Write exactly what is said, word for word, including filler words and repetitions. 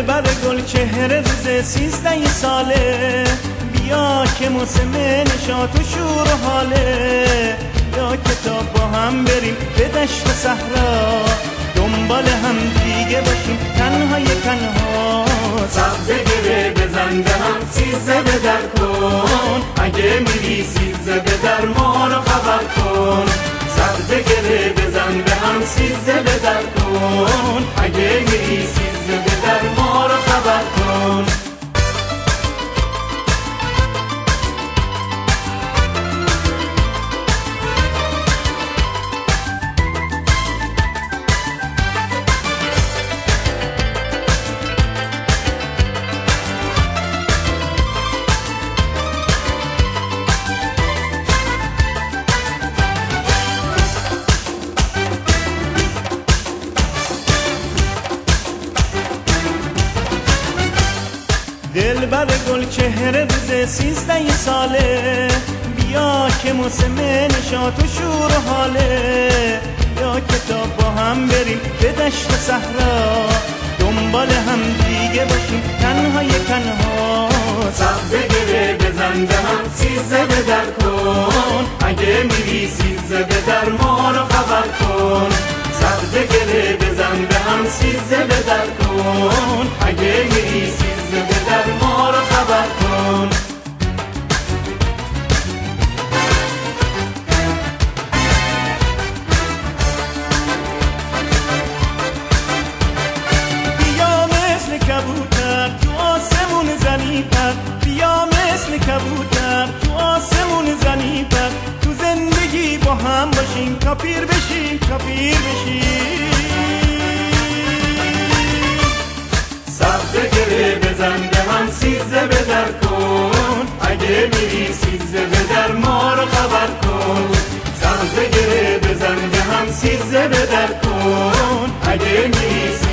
دلبر گل چهره روز سیزده ساله، بیا که موسم نشاط و شور و حاله. یا کتاب با هم بریم به دشت و صحرا، دنبال هم دیگه باشیم تنهای تنها. سبزه گره بزن به هم سیزده به در کن، اگه میری سیزده به در ما رو خبر کن. سبزه گره بزن به هم سیزده به در کن، اگه میری سیزده به در ما رو خبر کن. دلبر گل چهره روز سیزده ساله، بیا که موسم نشاط و شور و حاله. یا کتاب با هم بریم به دشت و صحرا، دنبال هم دیگه باشیم تنهای تنها. سبزه گره بزن به هم سیزده به در کن، اگه میری سیزده به در ما رو خبر کن. سبزه گره بزن به هم سیزده به در کن، اگه میری سیزده به در ما رو خبر کن. بیا مثل کبوتر تو آسمون زنی پر، بیا مثل کبوتر تو آسمون زنی پر. تو زندگی با هم باشیم تا پیر بشیم تا پیر بشیم. سبزه گره بزن به هم سیزده به در کن، اگه میری سیزده به در ما رو خبر کن. سبزه گره بزن به هم سیزده به در کن، اگه میری